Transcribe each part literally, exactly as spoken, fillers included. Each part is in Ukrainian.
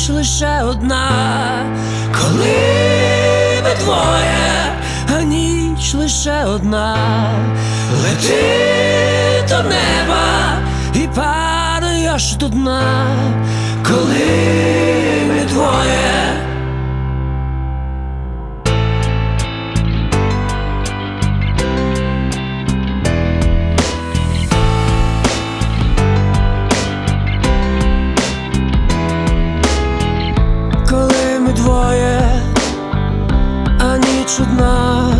ніч лише одна, коли ми двоє, а ніч лише одна. Лети до неба і падаєш до дна, коли ми двоє. Коли ми двоє, а ніч одна,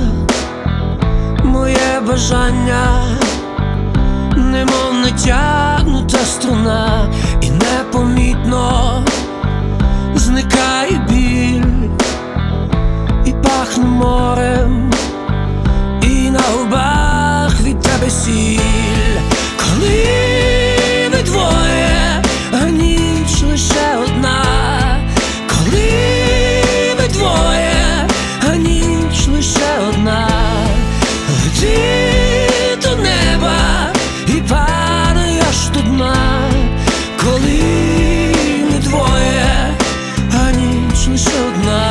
моє бажання немов натягнута струна, і непомітно зникає біль, і пахне морем, і на губах від тебе сіль. Коли ми двоє, а ніч лише одна, коли ми двоє, а ніч лише одна. Лети до неба і падаєш до дна, коли ми двоє, а ніч лише одна.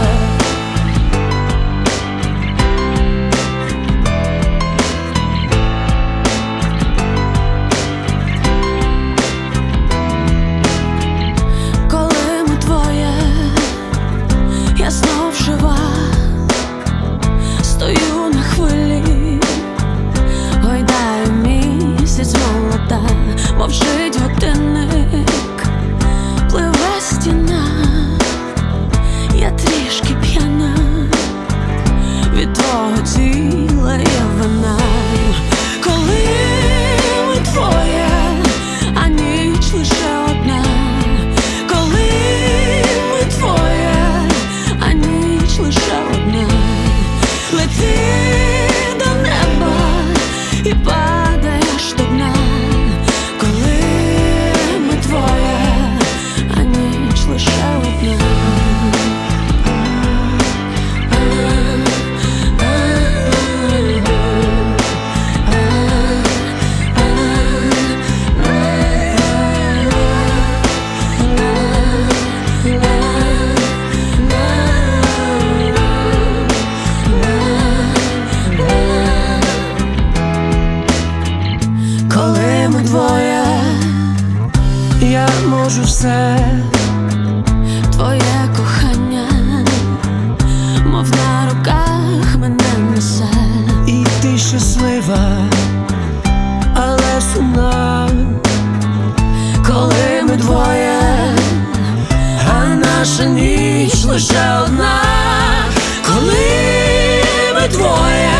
Коли ми двоє, я знов жива, стою на хвилі, гойдаю місяць молода, мовчить годинник, пливе стіна, я трішки п'яна, від твого тіла я вина. Коли ми двоє, а ніч лише одна, коли ми двоє, а ніч лише одна. Лети до неба і падаєш до дна, коли ми двоє, а ніч лише одна. Коли ми двоє, я можу все. Твоє кохання, мов на руках мене несе. І ти щаслива, але сумна. Коли ми двоє, а наша ніч лише одна. Коли ми двоє,